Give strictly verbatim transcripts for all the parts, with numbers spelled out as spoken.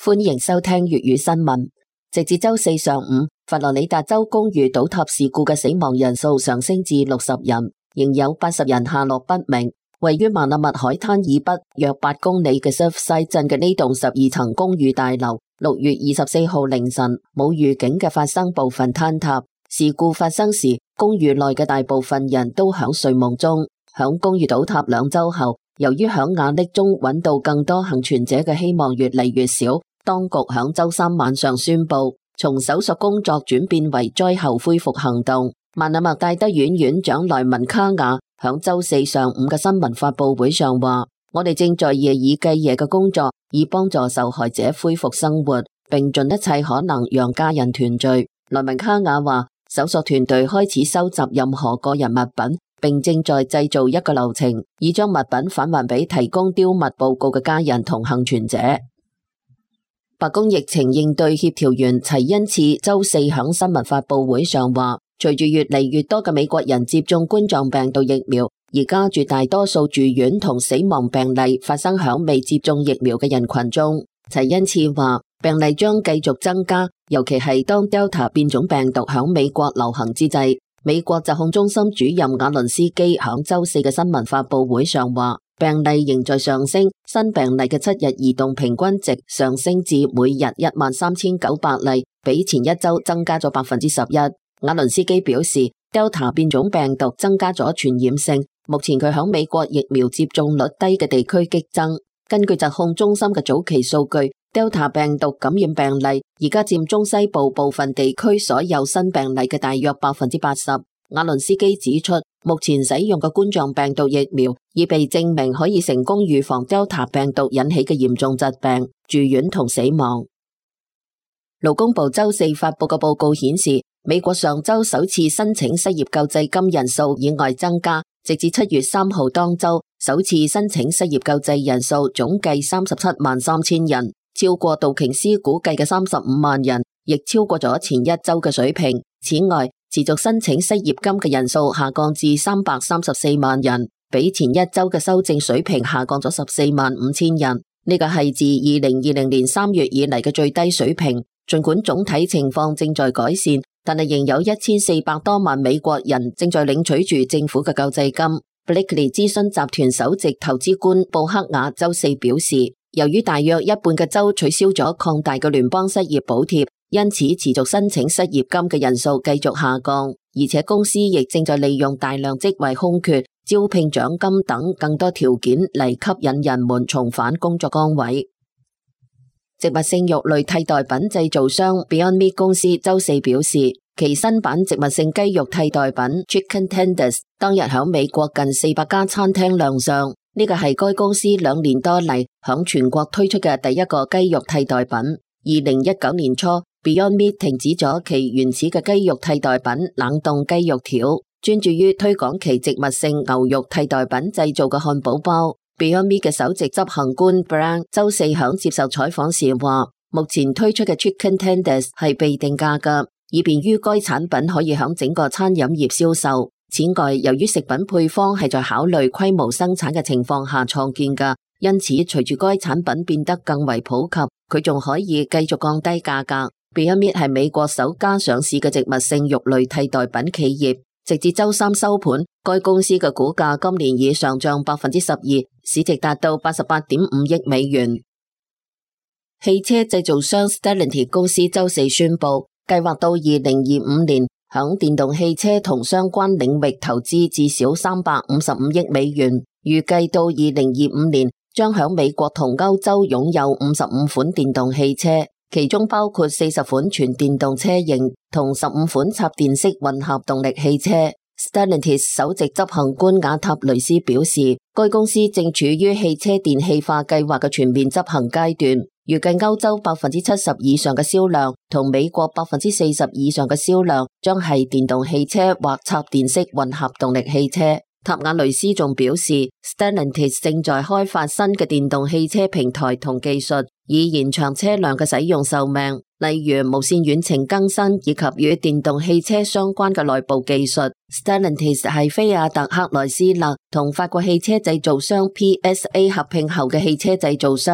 歡迎收聽粵語新聞。直至周四上午，佛羅里達州公寓倒塌事故嘅死亡人數上升至六十人，仍有八十人下落不明。位於馬納密海灘以北約八公里嘅 Surfside 鎮嘅呢棟十二層公寓大樓，六月二十四號凌晨冇預警嘅發生部分坍塌。事故發生時，公寓內嘅大部分人都響睡夢中。響公寓倒塌兩周後，由於響瓦礫中揾到更多幸存者嘅希望越嚟越少，當局響周三晚上宣布，從搜索工作轉變為災後恢復行動。曼納麥戴德院院長萊文卡雅響周四上午嘅新聞發佈會上話：我哋正在夜以繼夜嘅工作，以幫助受害者恢復生活，並盡一切可能讓家人團聚。萊文卡雅話：搜索團隊開始收集任何個人物品，並正在製造一個流程，以將物品返還俾提供丟物報告嘅家人同幸存者。白宮疫情應對協調員齊恩次周四響新聞發佈會上話，隨住越嚟越多嘅美國人接種冠狀病毒疫苗，而家絕大多數住院同死亡病例發生響未接種疫苗嘅人群中。齊恩次話，病例將繼續增加，尤其係當 Delta 變種病毒響美國流行之際。美國疾控中心主任瓦倫斯基響周四嘅新聞發佈會上話，病例仍在上升，新病例嘅七日移動平均值上升至每日一萬三千九百例，比前一周增加咗百分之十一。瓦倫斯基表示 ，Delta 變種病毒增加咗傳染性，目前佢響美國疫苗接種率低嘅地區激增。根據疾控中心嘅早期數據 ，Delta 病毒感染病例而家佔中西部部分地區所有新病例嘅大約百分之八十。瓦倫斯基指出，目前使用嘅冠狀病毒疫苗已被證明可以成功預防 Delta 病毒引起嘅嚴重疾病、住院同死亡。勞工部周四發佈嘅報告顯示，美國上周首次申請失業救濟金人數意外增加，直至七月三號當周，首次申請失業救濟人數總計三十七萬三千人，超過道瓊斯估計嘅三十五萬人，亦超過咗前一周嘅水平。此外，持續申請失業金嘅人數下降至三百三十四萬人，比前一周嘅修正水平下降咗十四萬五千人。呢個係自二零二零年三月以嚟嘅最低水平。儘管總體情況正在改善，但係仍有一千四百多萬美國人正在領取住政府嘅救濟金。Blakely 諮詢集團首席投資官布克雅周四表示，由於大約一半嘅州取消咗擴大嘅聯邦失業補貼，因此持續申請失業金嘅人數繼續下降，而且公司亦正在利用大量職位空缺、招聘獎金等更多條件嚟吸引人們重返工作崗位。植物性肉類替代品製造商 Beyond Meat 公司周四表示，其新版植物性雞肉替代品 Chicken Tenders 當日響美國近四百家餐廳亮相，呢個係該公司兩年多嚟響全國推出嘅第一個雞肉替代品。二零一九年初 Beyond Meat 停止咗其原始嘅雞肉替代品冷凍雞肉條，專注於推廣其植物性牛肉替代品製造嘅漢堡包。Beyond Meat 嘅首席執行官 Brown 周四響接受採訪時話，目前推出嘅 Chicken Tenders 係被定價嘅，以便於該產品可以響整個餐飲業銷售。此外，由於食品配方係在考慮規模生產嘅情況下創建嘅，因此隨住該產品變得更為普及，佢仲可以繼續降低價格。Beyond Meat 係美國首家上市嘅植物性肉類替代品企業。直至周三收盤，該公司嘅股價今年已上漲百分之十二，市值達到八十八點五億美元。汽車製造商 Stellantis 公司周四宣布，計劃到二零二五年響電動汽車同相關領域投資至少三百五十五億美元，預計到二零二五年將響美國同歐洲擁有五十五款電動汽車。其中包括四十款全電動車型同十五款插電式混合動力汽車。Stellantis 首席執行官瓦塔雷斯表示，該公司正處於汽車電氣化計劃嘅全面執行階段，預計歐洲百分之七十以上嘅銷量同美國百分之四十以上嘅銷量將係電動汽車或插電式混合動力汽車。塔瓦雷斯仲表示 ，Stellantis 正在開發新嘅電動汽車平台同技術，以延長車輛嘅使用壽命，例如無線遠程更新以及與電動汽車相關嘅內部技術。Stellantis 係菲亞特克萊斯勒同法國汽車製造商 P S A 合併後嘅汽車製造商。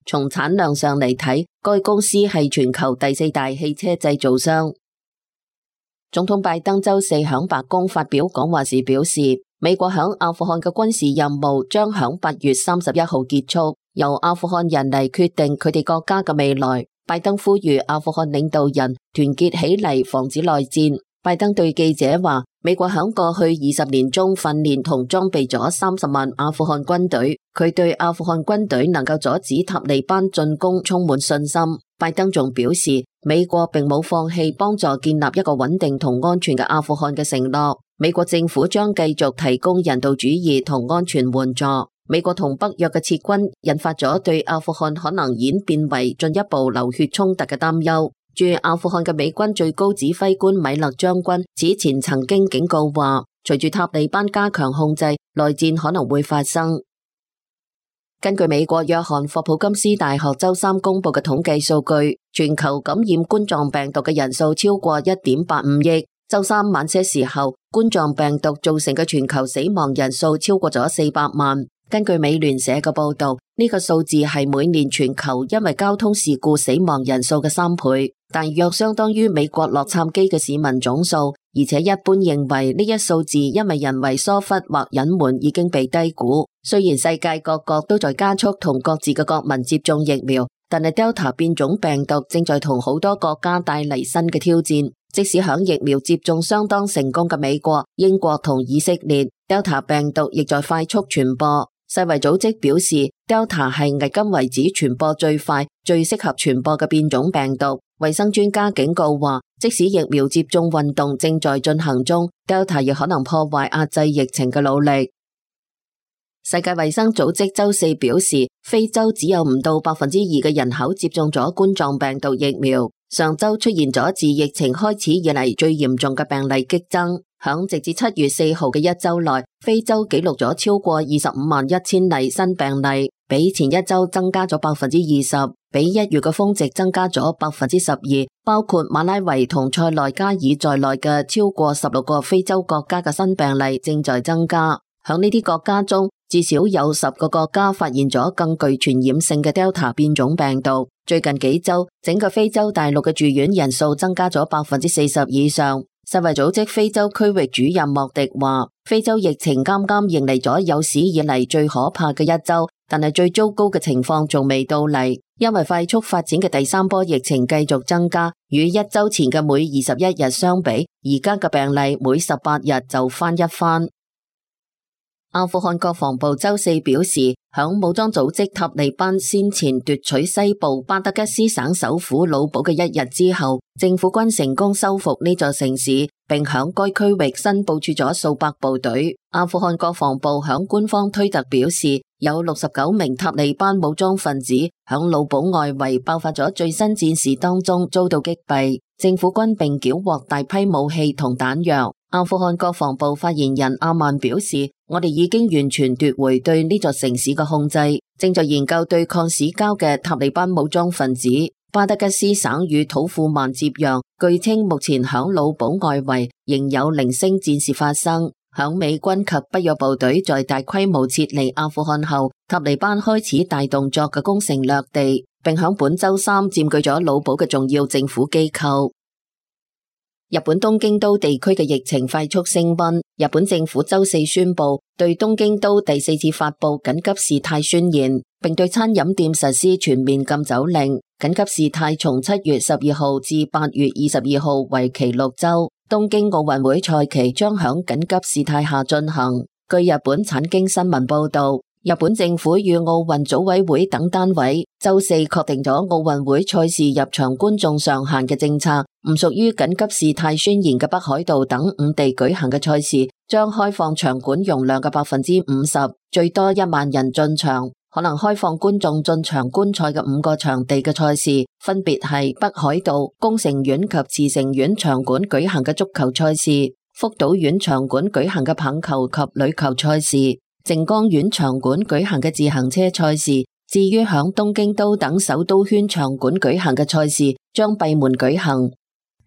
從產量上嚟睇，該公司係全球第四大汽車製造商。總統拜登周四響白宮發表講話時表示，美國響阿富汗嘅軍事任務將響八月三十一號結束，由阿富汗人嚟決定佢哋國家嘅未來。拜登呼籲阿富汗領導人團結起嚟，防止內戰。拜登對記者話，美國響過去二十年中訓練同裝備咗三十萬阿富汗軍隊，佢對阿富汗軍隊能夠阻止塔利班進攻充滿信心。拜登仲表示，美國並冇放棄幫助建立一個穩定同安全嘅阿富汗嘅承諾。美國政府將繼續提供人道主義同安全援助。美國同北約嘅撤軍引發咗對阿富汗可能演變為進一步流血衝突嘅擔憂。駐阿富汗嘅美軍最高指揮官米勒將軍此前曾經警告話，隨住塔利班加強控制，內戰可能會發生。根據美國約翰霍普金斯大學周三公布嘅統計數據，全球感染冠狀病毒嘅人數超過一點八五億。周三晚些時候，冠狀病毒造成嘅全球死亡人數超過咗四百萬。根據美聯社嘅報道，呢個數字係每年全球因為交通事故死亡人數嘅三倍，但約相當於美國洛杉磯嘅市民總數。而且一般認為呢一數字因為人為疏忽或隱瞞已經被低估。雖然世界各國都在加速同各自嘅國民接種疫苗，但係 Delta 變種病毒正在同好多國家帶嚟新嘅挑戰。即使響疫苗接種相當成功嘅美國、英國同以色列， Delta 病毒亦在快速傳播。世衛組織表示 Delta 係迄今為止傳播最快、最適合傳播嘅變種病毒。衛生專家警告話，即使疫苗接種運動正在進行中， Delta 亦可能破壞壓制疫情嘅努力。世界衛生組織周四表示，非洲只有唔到百分之二嘅人口接種咗冠狀病毒疫苗。上周出現咗自疫情開始以嚟最嚴重嘅病例激增。響直至七月四號嘅一周內，非洲記錄咗超過二十五萬一千例新病例，比前一周增加咗百分之二十，比一月嘅峰值增加咗百分之十二。包括馬拉維同塞內加爾在內嘅超過十六個非洲國家嘅新病例正在增加。響呢啲國家中，至少有十個國家發現咗更具傳染性嘅 Delta 變種病毒。最近幾周，整個非洲大陸嘅住院人數增加咗百分之四十以上。世衛組織非洲區域主任莫迪話，非洲疫情啱啱迎嚟咗有史以嚟最可怕嘅一周，但係最糟糕嘅情況仲未到嚟，因為快速發展嘅第三波疫情繼續增加，與一周前嘅每二十一日相比，而家嘅病例每十八日就翻一番。阿富汗國防部周四表示，響武裝組織塔利班先前奪取西部巴德吉斯省首府魯堡嘅一日之後，政府軍成功收復呢座城市，並響該區域新部署咗數百部隊。阿富汗國防部響官方推特表示，有六十九名塔利班武裝分子響魯堡外圍爆發咗最新戰事當中遭到擊斃，政府軍並繳獲大批武器同彈藥。阿富汗國防部發言人阿曼表示，我哋已經完全奪回對呢座城市嘅控制，正在研究對抗市郊嘅塔利班武裝分子。巴德吉斯省與土庫曼接壤，據稱目前響魯堡外圍仍有零星戰事發生。響美軍及北約部隊在大規模撤離阿富汗後，塔利班開始大動作嘅攻城略地，並響本周三佔據咗魯堡嘅重要政府機構。日本東京都地區嘅疫情快速升溫，日本政府周四宣布對東京都第四次發布緊急事態宣言，並對餐飲店實施全面禁酒令。緊急事態從七月十二號至八月二十二號為期六周。東京奧運會賽期將響緊急事態下進行。據日本產經新聞報道，日本政府與奧運組委會等單位周四確定咗奧運會賽事入場觀眾上限嘅政策，唔屬於緊急事態宣言嘅北海道等五地舉行嘅賽事將開放場館容量嘅百分之五十，最多一萬人進場。可能開放觀眾進場觀賽嘅五個場地嘅賽事，分別係北海道、宮城縣及茨城縣場館舉行嘅足球賽事，福島縣場館舉行嘅棒球及壘球賽事，靜岡縣場館舉行嘅自行車賽事。至於響東京都等首都圈場館舉行嘅賽事，將閉門舉行。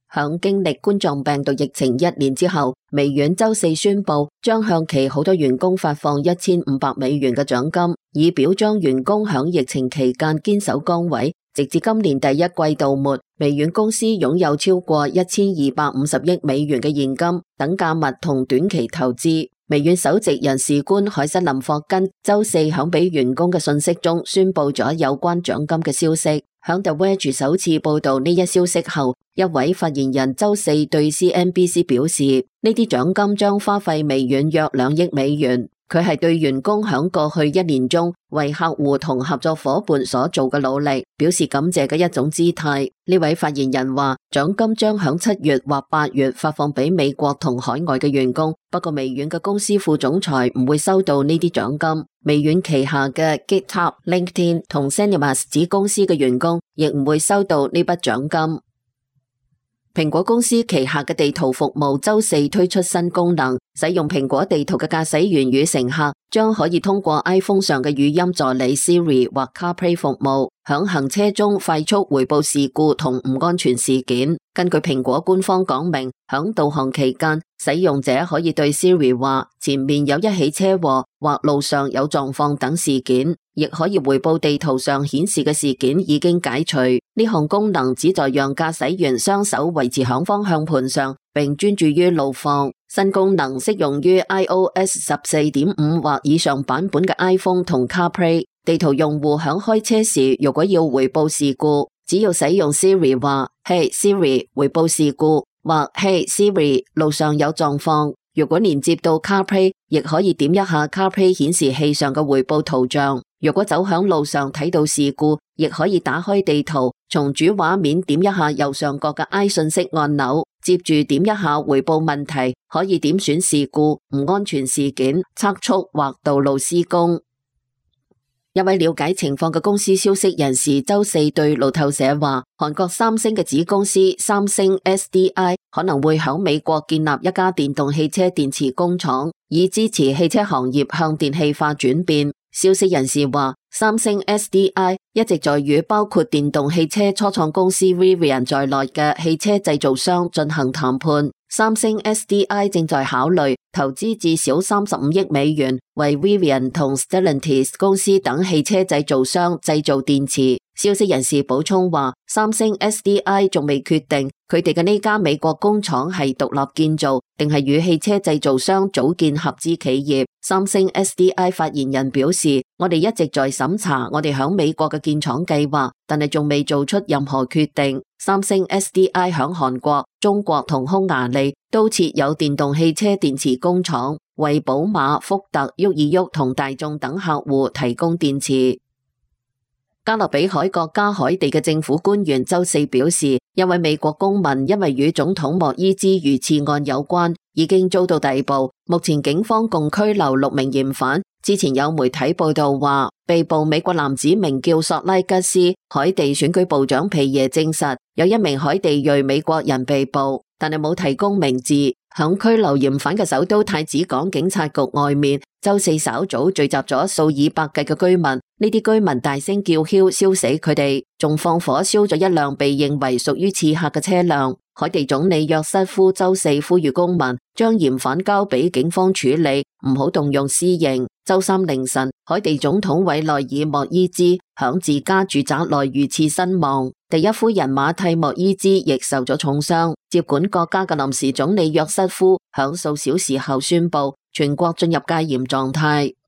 響經歷冠狀病毒疫情一年之後，微軟周四宣布將向其好多員工發放一千五百美元嘅獎金，以表彰員工響疫情期間堅守崗位。直至今年第一季度末，微軟公司擁有超過一千二百五十億美元嘅現金等價物同短期投資。微軟首席人事官凱瑟琳霍根周四響俾員工嘅信息中宣布咗有關獎金嘅消息。響 The Verge 首次報道呢一消息後，一位發言人周四對 C N B C 表示，呢啲獎金將花費微軟約兩億美元。佢係對員工響過去一年中為客戶同合作夥伴所做嘅努力表示感謝嘅一種姿態。呢位發言人話，獎金將響七月或八月發放俾美國同海外嘅員工，不過微軟嘅公司副總裁唔會收到呢啲獎金。微軟旗下嘅 GitHub、LinkedIn 同 Zenimax 子公司嘅員工亦唔會收到呢筆獎金。蘋果公司旗下嘅地圖服務周四推出新功能，使用蘋果地圖嘅駕駛員與乘客將可以通過 iPhone 上嘅語音助理 Siri 或 CarPlay 服務，響行車中快速回報事故同唔安全事件。根據蘋果官方講明，響導航期間，使用者可以對 Siri 話前面有一起車禍或路上有狀況等事件，亦可以回報地圖上顯示嘅事件已經解除。呢項功能旨在讓駕駛員雙手維持響方向盤上，並專注於路況。新功能適用於 iOS 十四點五 或以上版本嘅 iPhone 同 CarPlay。地圖用戶響開車時，如果要回報事故，只要使用 Siri 話 Hey Siri 回報事故，或 Hey Siri 路上有狀況。如果連接到 CarPlay， 亦可以點一下 CarPlay 顯示器上嘅回報圖像。如果走響路上睇到事故，亦可以打開地圖，從主畫面點一下右上角嘅 I 信息按鈕，接住點一下回報問題，可以點選事故、唔安全事件、測速或道路施工。一位了解情況嘅公司消息人士周四對路透社話，韓國三星嘅子公司三星 S D I 可能會響美國建立一家電動汽車電池工廠，以支持汽車行業向電氣化轉變。消息人士話，三星 S D I 一直在與包括電動汽車初創公司 Rivian 在內嘅汽車製造商進行談判。三星 S D I 正在考慮投資至少三十五億美元，為 Rivian 同 Stellantis 公司等汽車製造商製造電池。消息人士補充話，三星 S D I 仲未決定佢哋嘅呢家美國工廠係獨立建造，定係與汽車製造商組建合資企業。三星 S D I 發言人表示，我哋一直在審查我哋響美國嘅建廠計劃，但係仲未做出任何決定。三星 S D I 響韓國、中國同匈牙利都設有電動汽車電池工廠，為寶馬、福特、沃爾沃同大眾等客戶提供電池。加勒比海國家海地嘅政府官員周四表示，一位美國公民因為與總統莫伊茲遇刺案有關，已經遭到逮捕。目前警方共拘留六名嫌犯。之前有媒體報道話，被捕美國男子名叫索拉吉斯。海地選舉部長皮耶證實，有一名海地裔美國人被捕，但係冇提供名字。響拘留嫌犯嘅首都太子港警察局外面，周四稍早聚集咗數以百計嘅居民，呢啲居民大聲叫囂，燒死佢哋，仲放火燒咗一輛被認為屬於刺客嘅車輛。海地總理約瑟夫周四呼籲公民將嫌犯交俾警方處理，唔好動用私刑。周三凌晨，海地總統委內爾莫伊茲響自家住宅內遇刺身亡，第一夫人馬蒂莫伊茲亦受咗重傷。接管國家嘅臨時總理約瑟夫響數小時後宣布全國進入戒嚴狀態。